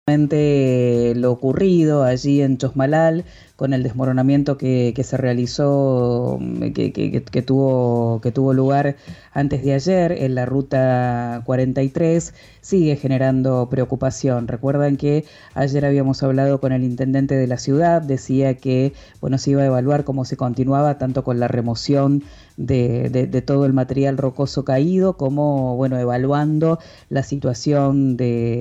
Lo ocurrido allí en Chosmalal con el desmoronamiento que se realizó, que tuvo lugar antes de ayer en la ruta 43, sigue generando preocupación. Recuerdan que ayer habíamos hablado con el intendente de la ciudad, decía que bueno, se iba a evaluar cómo se continuaba tanto con la remoción de todo el material rocoso caído, como bueno, evaluando la situación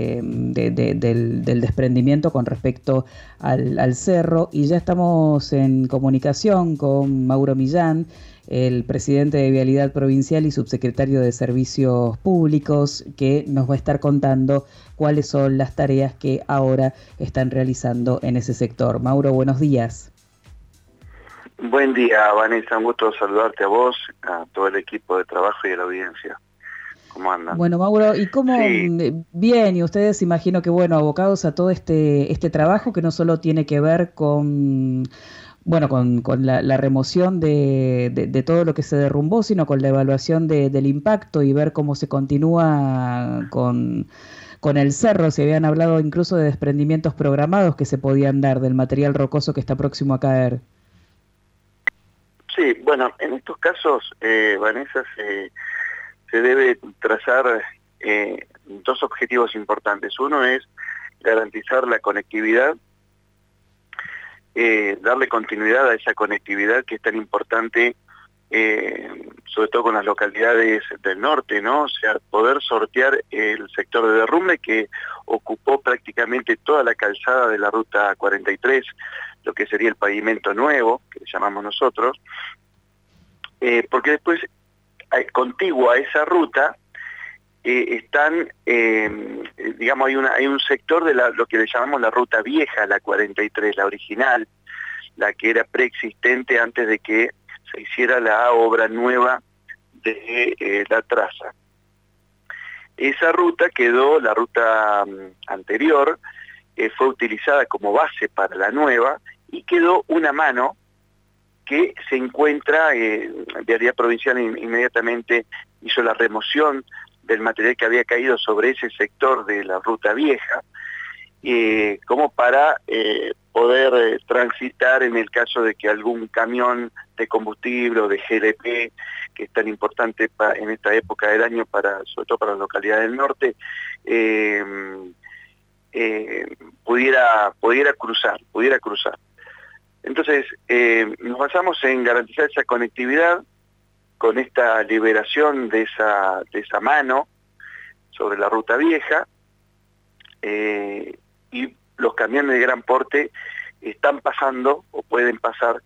del desprendimiento con respecto al cerro. Y ya estamos en comunicación con Mauro Millán, el presidente de Vialidad Provincial y subsecretario de Servicios Públicos, que nos va a estar contando cuáles son las tareas que ahora están realizando en ese sector. Mauro, buenos días. Buen día, Vanessa, un gusto saludarte a vos, a todo el equipo de trabajo y a la audiencia. ¿Cómo andan? Bueno, Mauro, ¿y cómo? Sí, Bien, y ustedes imagino que, bueno, abocados a todo este trabajo que no solo tiene que ver con, bueno, con la remoción de todo lo que se derrumbó, sino con la evaluación del impacto y ver cómo se continúa con el cerro. Se habían hablado incluso de desprendimientos programados que se podían dar del material rocoso que está próximo a caer. sí, bueno, en estos casos, Vanessa, se debe trazar dos objetivos importantes. Uno es garantizar la conectividad, darle continuidad a esa conectividad que es tan importante, sobre todo con las localidades del norte, ¿no? O sea, poder sortear el sector de derrumbe que ocupó prácticamente toda la calzada de la ruta 43, lo que sería el pavimento nuevo, que llamamos nosotros, porque después, contiguo a esa ruta, están, digamos, hay un sector de lo que le llamamos la ruta vieja, la 43, la original, la que era preexistente antes de que se hiciera la obra nueva de la traza. Esa ruta quedó, la ruta anterior, fue utilizada como base para la nueva y quedó una mano que se encuentra, Vialidad Provincial inmediatamente hizo la remoción del material que había caído sobre ese sector de la ruta vieja, como para poder transitar en el caso de que algún camión de combustible o de GLP, que es tan importante en esta época del año, sobre todo para las localidades del norte, pudiera cruzar. Entonces, nos basamos en garantizar esa conectividad con esta liberación de esa mano sobre la ruta vieja, y los camiones de gran porte están pasando o pueden pasar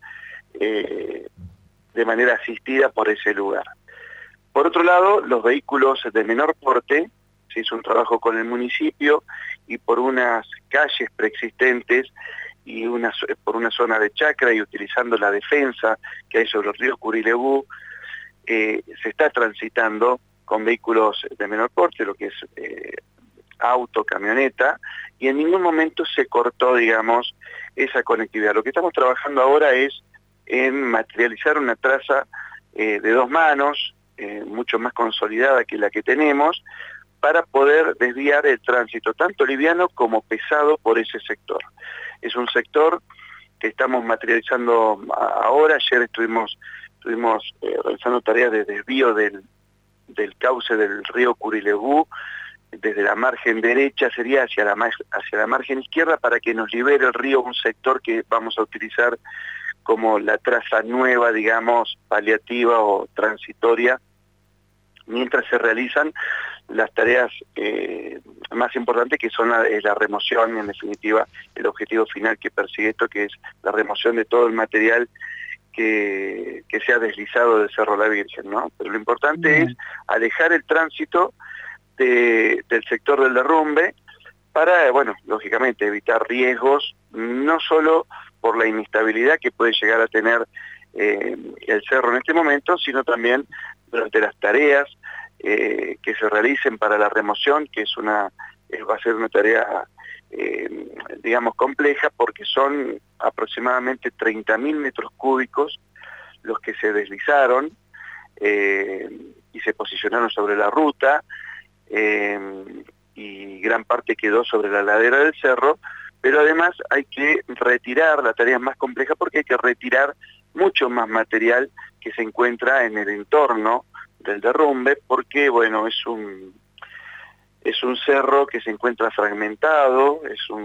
de manera asistida por ese lugar. Por otro lado, los vehículos de menor porte, se hizo un trabajo con el municipio y por unas calles preexistentes y por una zona de chacra y utilizando la defensa que hay sobre el río Curilebú, se está transitando con vehículos de menor porte, lo que es auto, camioneta, y en ningún momento se cortó, digamos, esa conectividad. Lo que estamos trabajando ahora es en materializar una traza de dos manos, mucho más consolidada que la que tenemos, para poder desviar el tránsito, tanto liviano como pesado, por ese sector. Es un sector que estamos materializando ahora. Ayer estuvimos realizando tareas de desvío del cauce del río Curilebú, desde la margen derecha sería hacia la margen izquierda, para que nos libere el río, un sector que vamos a utilizar como la traza nueva, digamos, paliativa o transitoria, mientras se realizan las tareas más importantes, que son la remoción, en definitiva, el objetivo final que persigue esto, que es la remoción de todo el material que se ha deslizado del Cerro La Virgen, ¿no? Pero lo importante es alejar el tránsito del sector del derrumbe para, bueno, lógicamente evitar riesgos, no solo por la inestabilidad que puede llegar a tener el cerro en este momento, sino también durante las tareas que se realicen para la remoción, que va a ser una tarea, digamos, compleja, porque son aproximadamente 30.000 metros cúbicos los que se deslizaron y se posicionaron sobre la ruta, y gran parte quedó sobre la ladera del cerro, pero además hay que retirar, la tarea es más compleja porque hay que retirar mucho más material que se encuentra en el entorno del derrumbe, porque bueno, es un cerro que se encuentra fragmentado,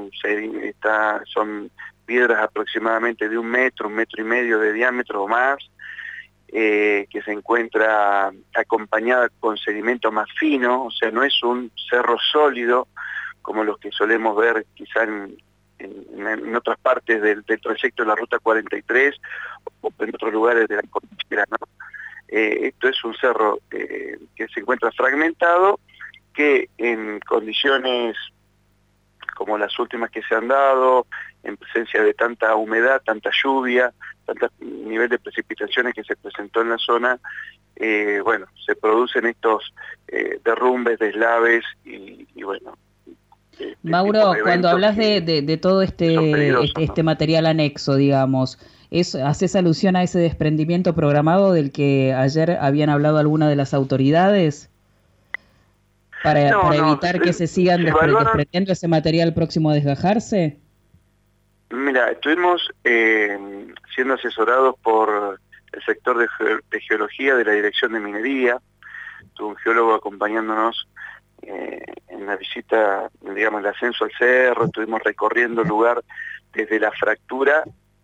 son piedras aproximadamente de 1 metro, 1,5 metros de diámetro o más, que se encuentra acompañada con sedimento más fino, o sea, no es un cerro sólido como los que solemos ver quizá en otras partes del trayecto de la Ruta 43 o en otros lugares de la cordillera, ¿no? Esto es un cerro que se encuentra fragmentado, que en condiciones como las últimas que se han dado, en presencia de tanta humedad, tanta lluvia, tanto nivel de precipitaciones que se presentó en la zona, bueno, se producen estos derrumbes, deslaves y bueno. Mauro, cuando hablas de todo este material anexo, digamos, ¿haces alusión a ese desprendimiento programado del que ayer habían hablado algunas de las autoridades? Para evitar que se sigan desprendiendo ese material próximo a desgajarse. Mira, estuvimos siendo asesorados por el sector de geología de la Dirección de Minería. Tuvo un geólogo acompañándonos en la visita, digamos, el ascenso al cerro. Estuvimos recorriendo el lugar desde la fractura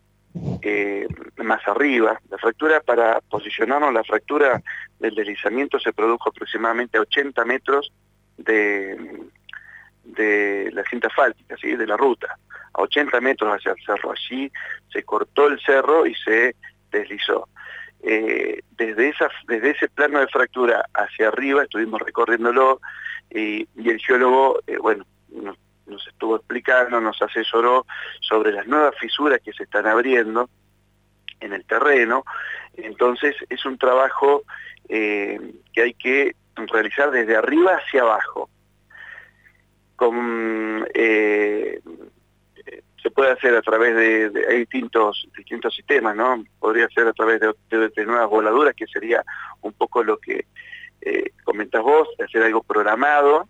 más arriba. La fractura, para posicionarnos, la fractura del deslizamiento se produjo aproximadamente a 80 metros de la cinta asfáltica, ¿sí? De la ruta, a 80 metros hacia el cerro. Allí se cortó el cerro y se deslizó. Desde ese plano de fractura hacia arriba estuvimos recorriéndolo y el geólogo, bueno, nos estuvo explicando, nos asesoró sobre las nuevas fisuras que se están abriendo en el terreno. Entonces es un trabajo que hay que realizar desde arriba hacia abajo. Se puede hacer a través hay distintos sistemas, ¿no? Podría ser a través de nuevas voladuras, que sería un poco lo que comentás vos, de hacer algo programado,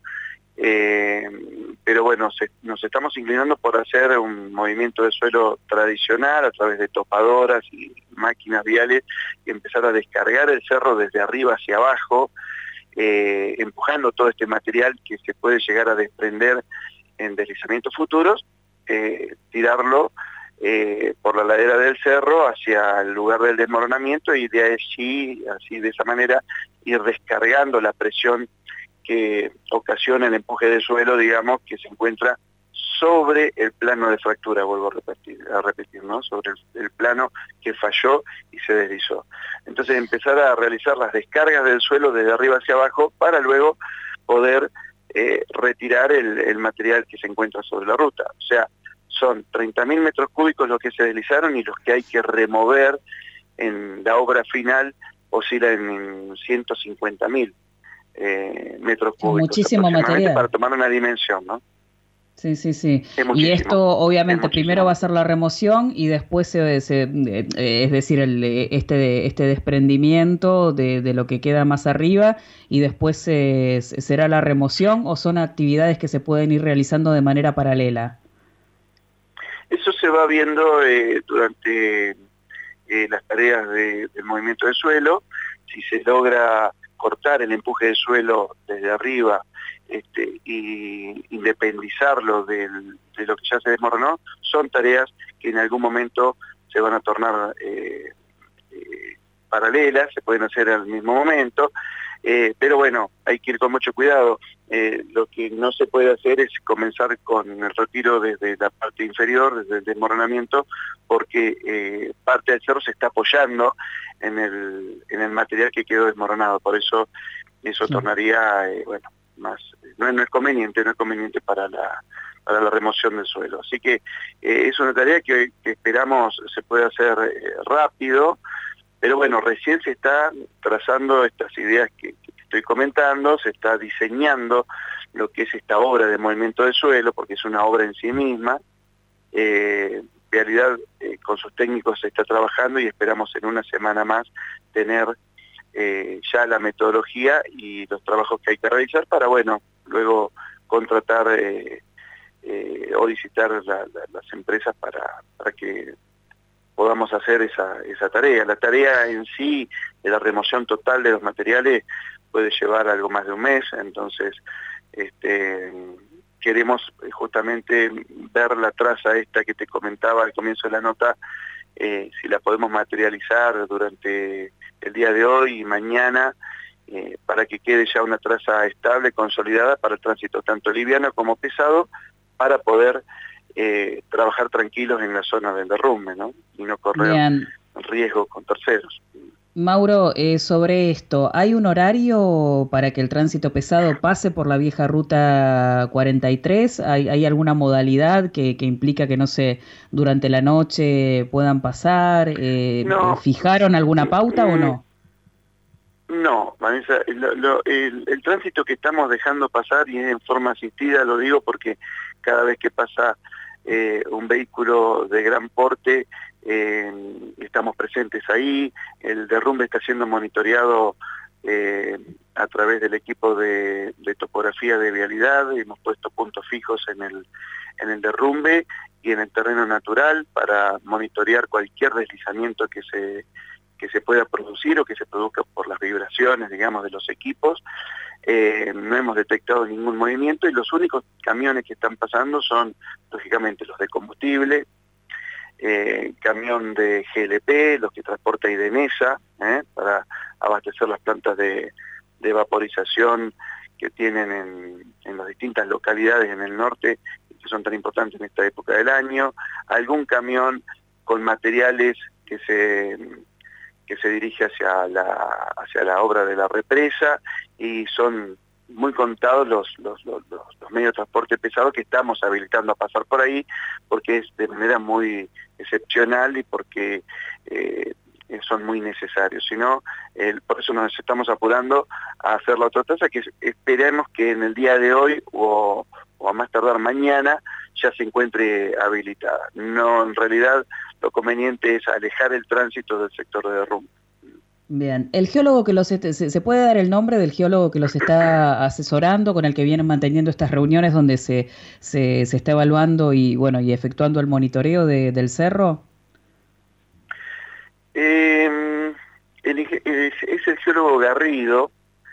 pero bueno, nos estamos inclinando por hacer un movimiento de suelo tradicional a través de topadoras y máquinas viales y empezar a descargar el cerro desde arriba hacia abajo, empujando todo este material que se puede llegar a desprender en deslizamientos futuros, tirarlo por la ladera del cerro hacia el lugar del desmoronamiento y de allí, así de esa manera, ir descargando la presión que ocasiona el empuje de suelo, digamos, que se encuentra sobre el plano de fractura, vuelvo a repetir, ¿no? Sobre el plano que falló y se deslizó. Entonces empezar a realizar las descargas del suelo desde arriba hacia abajo para luego poder retirar el material que se encuentra sobre la ruta. O sea, son 30.000 metros cúbicos los que se deslizaron y los que hay que remover en la obra final oscila en 150.000 metros cúbicos. Muchísimo material. Para tomar una dimensión, ¿no? Sí, sí, sí. Y esto obviamente primero va a ser la remoción y después es decir, este desprendimiento de lo que queda más arriba y después será la remoción, ¿o son actividades que se pueden ir realizando de manera paralela? Eso se va viendo durante las tareas del movimiento de suelo. Si se logra cortar el empuje de suelo desde arriba y independizarlo de lo que ya se desmoronó, son tareas que en algún momento se van a tornar paralelas, se pueden hacer al mismo momento, pero bueno, hay que ir con mucho cuidado. Lo que no se puede hacer es comenzar con el retiro desde la parte inferior, desde el desmoronamiento, porque parte del cerro se está apoyando en el material que quedó desmoronado. Por eso tornaría, bueno, no es conveniente para la remoción del suelo. Así que es una tarea que esperamos se pueda hacer rápido, pero bueno, recién se está trazando estas ideas que estoy comentando, se está diseñando lo que es esta obra de movimiento de suelo, porque es una obra en sí misma. Realidad, con sus técnicos se está trabajando y esperamos en una semana más tener ya la metodología y los trabajos que hay que realizar para, bueno, luego contratar o licitar las empresas para que podamos hacer esa tarea. La tarea en sí de la remoción total de los materiales puede llevar algo más de un mes, entonces queremos justamente ver la traza esta que te comentaba al comienzo de la nota, si la podemos materializar durante el día de hoy y mañana, para que quede ya una traza estable, consolidada para el tránsito tanto liviano como pesado, para poder trabajar tranquilos en la zona del derrumbe, ¿no? Y no correr Bien. riesgo con terceros. Mauro, sobre esto, ¿hay un horario para que el tránsito pesado pase por la vieja ruta 43? ¿Hay alguna modalidad que implica que, no sé, durante la noche puedan pasar? No, ¿Fijaron alguna pauta o no? no, Vanessa, el tránsito que estamos dejando pasar, y en forma asistida, lo digo porque cada vez que pasa un vehículo de gran porte, estamos presentes ahí. El derrumbe está siendo monitoreado a través del equipo de topografía de vialidad. Hemos puesto puntos fijos en el derrumbe y en el terreno natural para monitorear cualquier deslizamiento que se pueda producir o que se produzca por las vibraciones, digamos, de los equipos. No hemos detectado ningún movimiento y los únicos camiones que están pasando son, lógicamente, los de combustible, camión de GLP, los que transporta Idenesa, para abastecer las plantas de vaporización que tienen en las distintas localidades en el norte, que son tan importantes en esta época del año, algún camión con materiales que se dirige hacia la obra de la represa, y son muy contados los medios de transporte pesado que estamos habilitando a pasar por ahí, porque es de manera muy excepcional y porque son muy necesarios. Si no, por eso nos estamos apurando a hacer la otra tasa, que esperemos que en el día de hoy o a más tardar mañana ya se encuentre habilitada. No, en realidad lo conveniente es alejar el tránsito del sector de derrumbe. Bien, el geólogo que ¿se puede dar el nombre del geólogo que los está asesorando, con el que vienen manteniendo estas reuniones donde se está evaluando y bueno y efectuando el monitoreo del cerro? Es el geólogo Garrido,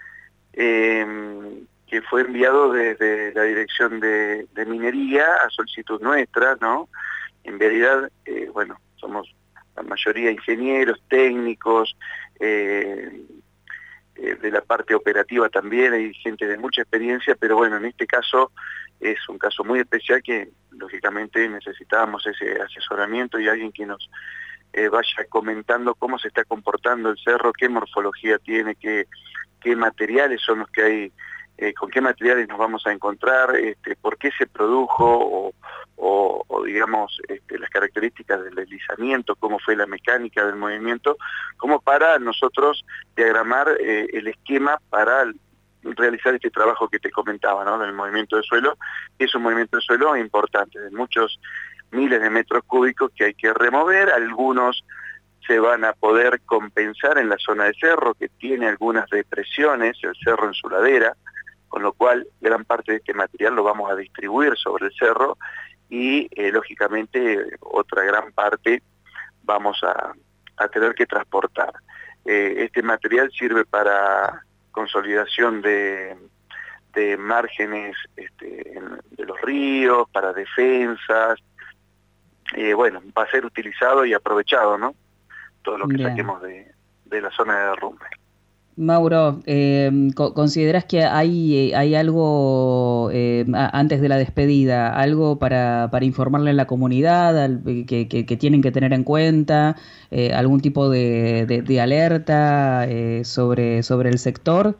que fue enviado desde la Dirección de Minería a solicitud nuestra, ¿no? En realidad, bueno, somos la mayoría ingenieros, técnicos, de la parte operativa también, hay gente de mucha experiencia, pero bueno, en este caso es un caso muy especial que lógicamente necesitábamos ese asesoramiento y alguien que nos vaya comentando cómo se está comportando el cerro, qué morfología tiene, qué materiales son los que hay, con qué materiales nos vamos a encontrar, por qué se produjo o digamos las características del deslizamiento, cómo fue la mecánica del movimiento, como para nosotros diagramar el esquema para realizar este trabajo que te comentaba, ¿no? Del movimiento de suelo, que es un movimiento de suelo importante, de muchos miles de metros cúbicos que hay que remover. Algunos se van a poder compensar en la zona de cerro, que tiene algunas depresiones, el cerro en su ladera, con lo cual gran parte de este material lo vamos a distribuir sobre el cerro y lógicamente otra gran parte vamos a tener que transportar. Este material sirve para consolidación de márgenes de los ríos, para defensas. Bueno, va a ser utilizado y aprovechado, ¿no? Todo lo que Bien. saquemos de la zona de derrumbe. Mauro, ¿considerás que hay algo, antes de la despedida, algo para informarle a la comunidad que tienen que tener en cuenta, algún tipo de alerta sobre el sector?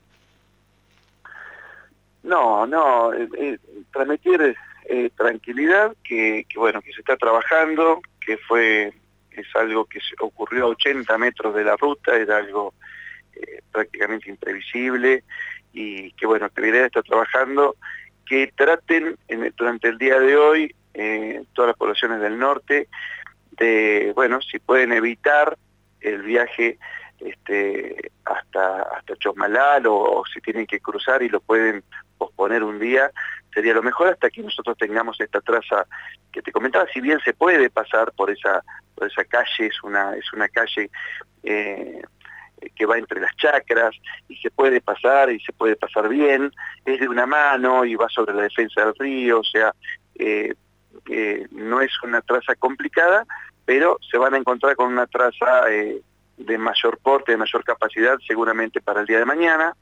No, transmitir tranquilidad, que bueno, que se está trabajando, que es algo que ocurrió a 80 metros de la ruta, era algo prácticamente imprevisible, y que bueno, que Vialidad está trabajando, que traten durante el día de hoy, todas las poblaciones del norte, de, bueno, si pueden evitar el viaje hasta Chosmalal, o si tienen que cruzar y lo pueden posponer un día sería lo mejor hasta que nosotros tengamos esta traza que te comentaba. Si bien se puede pasar por esa calle, es una calle que va entre las chacras, y se puede pasar bien, es de una mano y va sobre la defensa del río, o sea, no es una traza complicada, pero se van a encontrar con una traza de mayor porte, de mayor capacidad, seguramente para el día de mañana.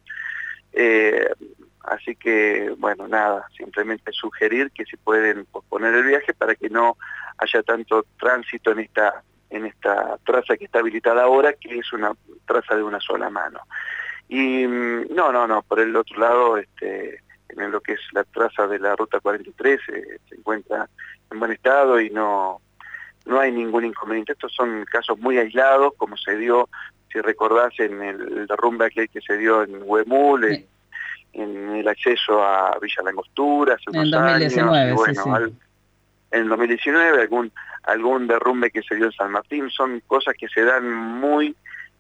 Así que, bueno, nada, simplemente sugerir que se pueden posponer el viaje para que no haya tanto tránsito en esta traza que está habilitada ahora, que es una traza de una sola mano. Y no, por el otro lado, en lo que es la traza de la Ruta 43, se encuentra en buen estado y no hay ningún inconveniente. Estos son casos muy aislados, como se dio, si recordás, en el derrumbe aquel que se dio en Huemul, en el acceso a Villa Langostura hace unos años, y bueno, sí. En 2019 algún derrumbe que se dio en San Martín. Son cosas que se dan muy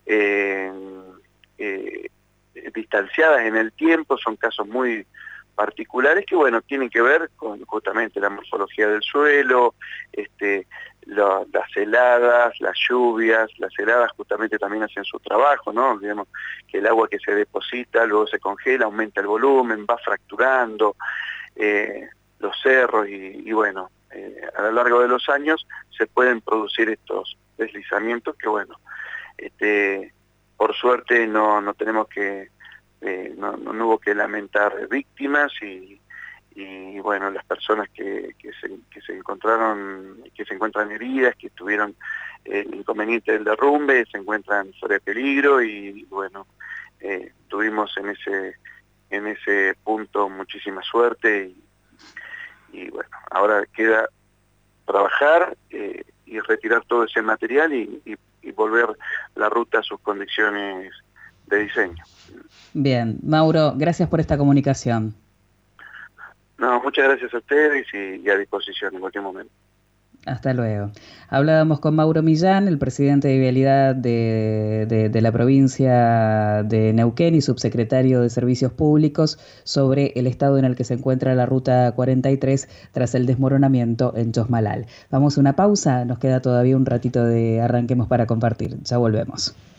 distanciadas en el tiempo, son casos muy particulares que, bueno, tienen que ver con justamente la morfología del suelo, las heladas, las lluvias. Las heladas justamente también hacen su trabajo, ¿no? Olvidemos que el agua que se deposita luego se congela, aumenta el volumen, va fracturando los cerros y bueno, a lo largo de los años se pueden producir estos deslizamientos que, bueno, por suerte no tenemos que, no hubo que lamentar víctimas y bueno, las personas que se encuentran heridas, que tuvieron el inconveniente del derrumbe, se encuentran fuera de peligro y bueno, tuvimos en ese punto muchísima suerte y bueno, ahora queda trabajar y retirar todo ese material y volver la ruta a sus condiciones de diseño. Bien, Mauro, gracias por esta comunicación. No, muchas gracias a ustedes y a disposición en cualquier momento. Hasta luego. Hablábamos con Mauro Millán, el presidente de Vialidad de la provincia de Neuquén y subsecretario de Servicios Públicos, sobre el estado en el que se encuentra la Ruta 43 tras el desmoronamiento en Chosmalal. Vamos a una pausa, nos queda todavía un ratito de arranquemos para compartir. Ya volvemos.